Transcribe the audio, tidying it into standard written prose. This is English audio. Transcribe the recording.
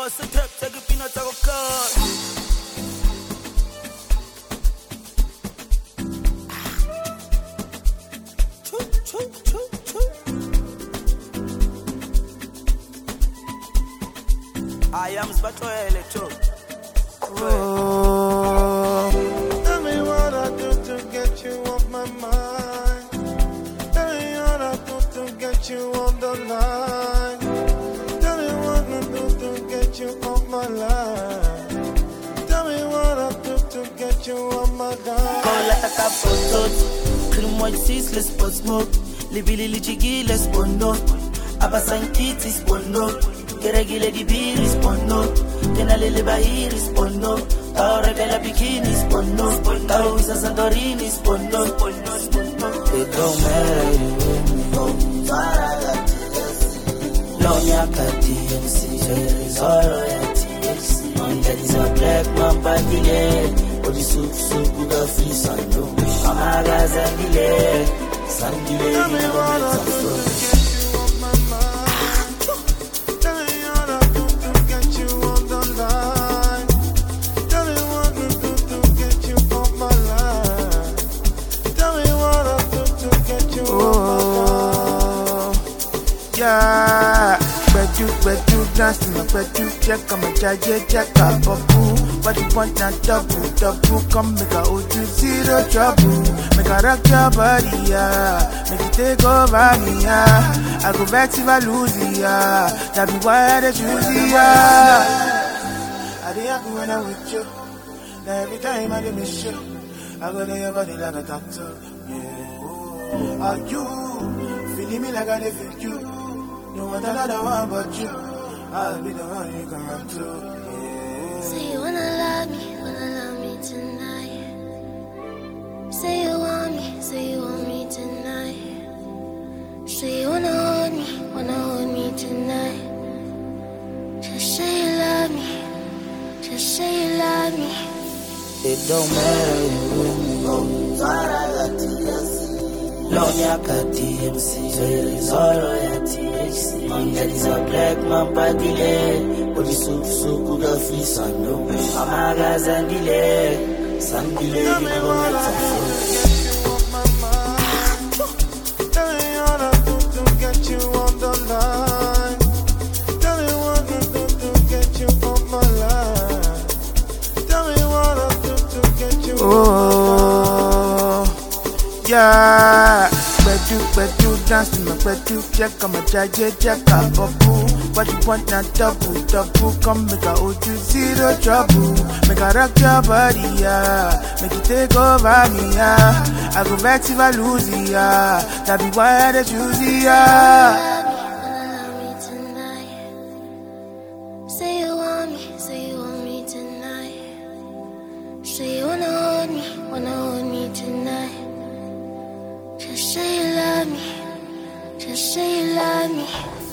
Boss a trap, take a peanut, I go cut. I am Spato Electro. Tell me what I do to get you off my mind. Tell me what I do to get you on the line. Tell me what I do to get you off my line. Tell me what I do to get you on my line. Call like a cap for Cream white seas, let's put smoke. Libili lichigi, let's put no. Abasan kitis, put no. Geragile di bi rispondo, kenalele bahi rispondo, taora della bikini rispondo, tausa Santorini rispondo. It don't matter you with me, no nyaka TMC, zoro ya TMC. That is a black man bandile, odi suku ga free sando, amaga sandile, Tell me what I do to get you off my mind. Tell me what I do to get you on the line. Tell me what I do to get you off my line. Tell me what I do to get you off my line. Yeah, bet you dance to my bet you check on my check up a boo. But you want that double, come make a O2 trouble. Make a rock your body, yeah. Make it take over me, yeah. I go back if I lose it, yeah. That be why I choose it, yeah. I be happy when I'm with you. Now every time I miss you, I go to your body like a doctor, yeah. Are you feeling me like I live with you? No want another one but you. I'll be the one you can run to, yeah. Say you wanna love me tonight. Say you want me tonight. Say you wanna hold me tonight. Just say you love me, just say you love me. It don't matter you with me, no nyaka TMC, zoro ya THC. That is a black man bandile, odi suku ga free sando, amaga sandile, Tell me what I do to get you off my mind. Tell me what I do to get you on the line. Tell me what I do to get you off my line. Tell me what I do to get you off my line. Yeah, bet you dance to my bet you check on my check up a boo. But you want that double, come make a O2 trouble. Make a rock your body, yeah. Make it take over me, yeah. I go back if I lose it, yeah. That be why I choose it, yeah. Wanna love me tonight. Say you want me tonight. Say you wanna hold me tonight. Just say you love me, just say you love me.